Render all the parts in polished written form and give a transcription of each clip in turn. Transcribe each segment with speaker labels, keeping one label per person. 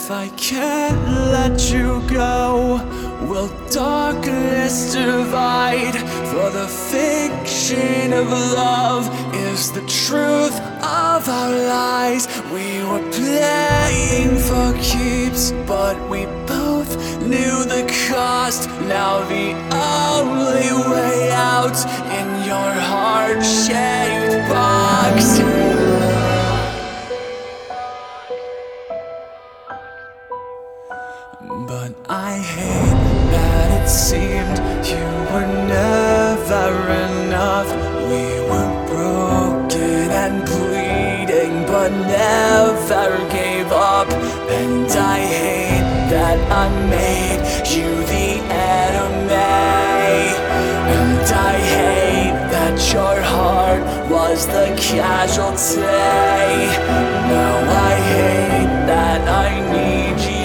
Speaker 1: if I can't let you go, will darkness divide? For the fiction of love is the truth of our lies. We were playing for keeps, but we both knew the cost. Now the only way out in your heart-shaped box. But I hate that it seemed you were never enough. We were broken and bleeding, but never gave up. And I hate that I made you the enemy. And I hate that your heart was the casualty. Now I hate that I need you.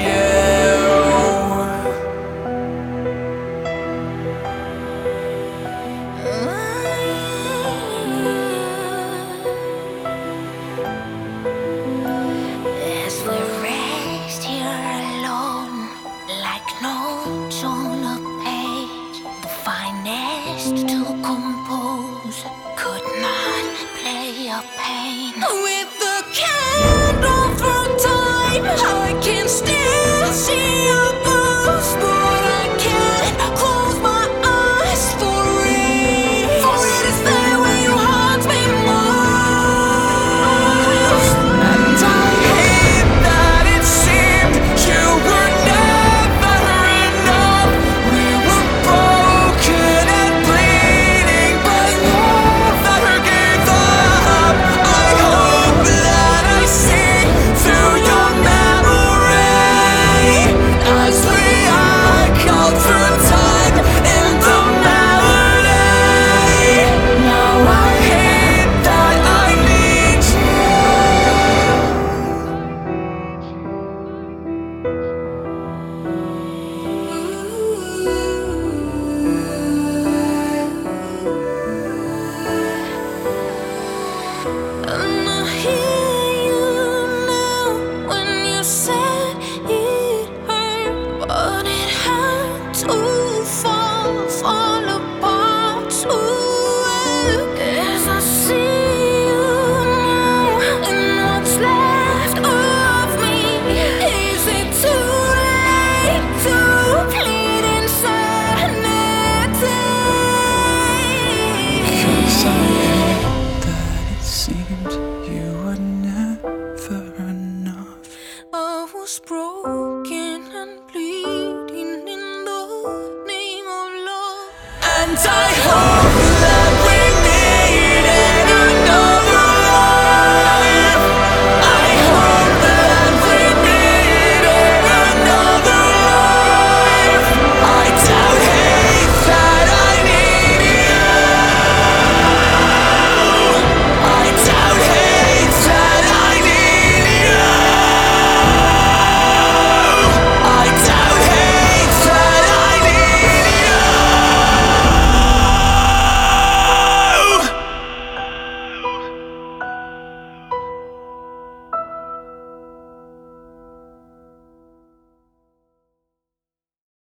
Speaker 2: To compose, could not play a pain. With the candle for time, I can still see your ghost, but I can't close my eyes for it. For it is there where your heart me most.
Speaker 1: And I hate that it seemed you were never enough. We were broken and bleeding, but never gave up. I hope that I see through your memory as we echo through time in the melody. Now I hate that I need
Speaker 2: And I hear you now when you said it hurt, but it had to fall apart to work. As I see you now and what's left of me, is it too late to plead insanity?
Speaker 1: 'Cause I hate that it seemed you were never enough.
Speaker 2: I was broken and bleeding in the name of love.
Speaker 1: And I hope